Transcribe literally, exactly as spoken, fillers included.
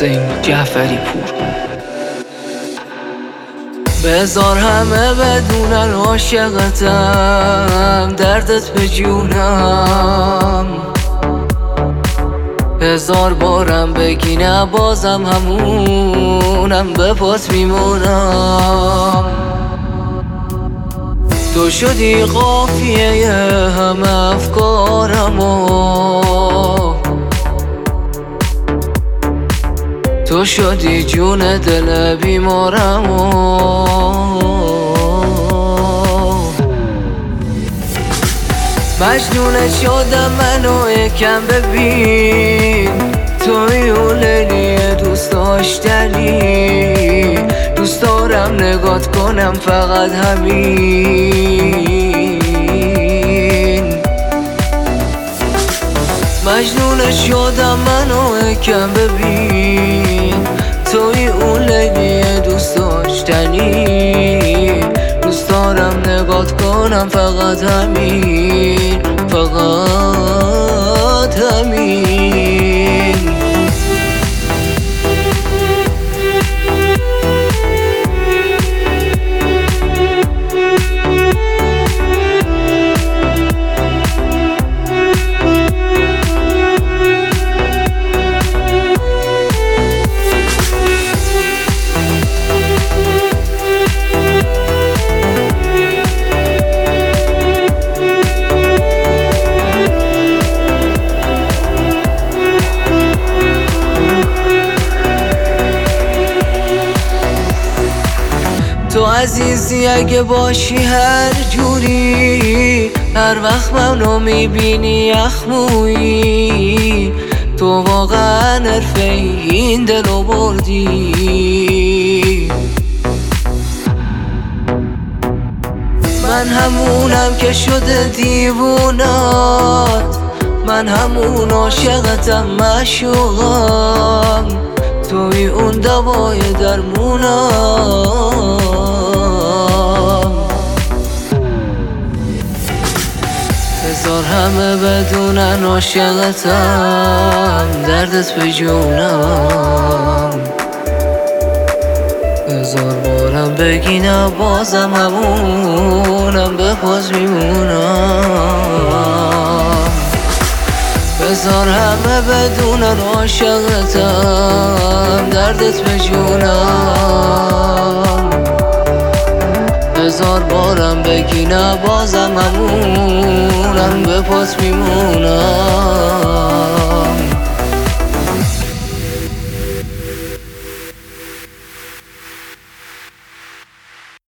حسین جعفری پور. بذار همه بدونن عاشقتم، دردت به جونم. هزار بارم بگی نه بازم همونم، به پات میمونم. تو شدی قافیه همه افکارمو، تو شدی جون دل بیمارمو. مجنون شدم منو یکم ببین، توی اون لیلی دوست داشتنی. دوست دارم نگات کنم فقط همین. مجنون شدم منو یکم ببین، توی اون لیلی دوست داشتنی. دوست دارم نگات کنم فقط همین، فقط همین. تو عزیزی اگه باشی هر جوری، هر وقت منو میبینی اخمویی. تو واقعا حرفه این دلو بردی. من همونم که شده دیوونات، من همون عاشقتم معشوقم. توی اون دوای درمونم. بذار همه بدونن عاشقتم، دردت به جونم. بذار بارم بگی نه بازم همونم، به پاس میمونم. بذار همه بدونن عاشقتم، دردت به جونم. هزار بارم بگی نه بازم همونم، به پاس میمونم.